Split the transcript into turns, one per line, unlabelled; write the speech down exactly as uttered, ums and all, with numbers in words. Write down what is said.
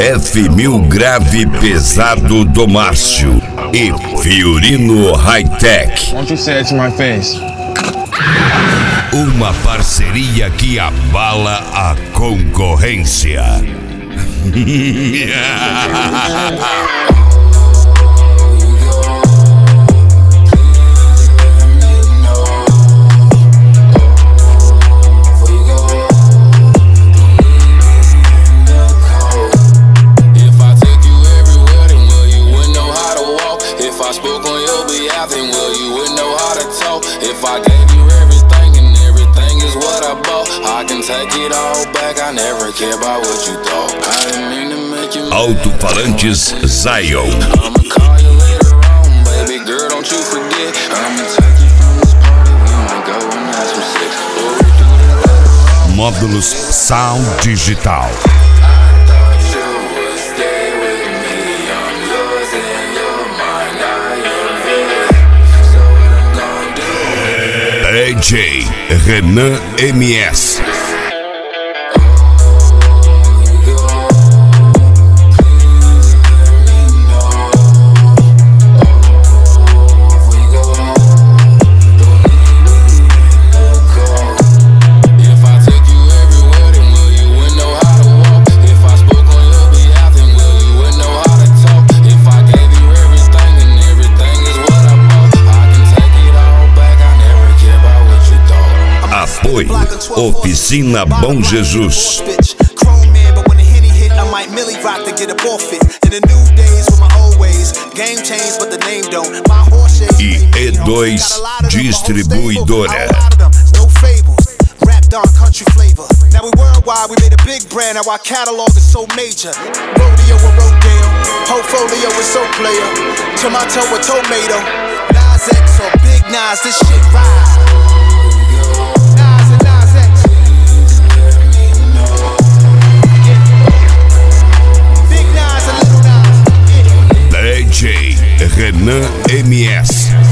F mil grave pesado do Márcio e Fiorino High-Tech.
Why don't you say it to my face?
Uma parceria que abala a concorrência.
If I gave you everything and everything is what I bought, I can take it all back, I never care about what you thought. I didn't mean to make you
Alto-falantes Zion.
I'ma call you later on, baby girl, don't you forget. I'ma take you from this party, we might go and have some sex. Or we do that later on.
Módulos Sound Digital. D J Renan M S. Oficina Bom Jesus e E dois Distribuidora.
Country flavor. Now we worldwide, we made a big brand. Now our catalog is so major. Rodeo with Rodale, portfolio is so player. Tomato with tomato. Nas X or Big Nas, this shit ride. Nas and Nas X. Big Nas and Little Nas.
D J Renan M S.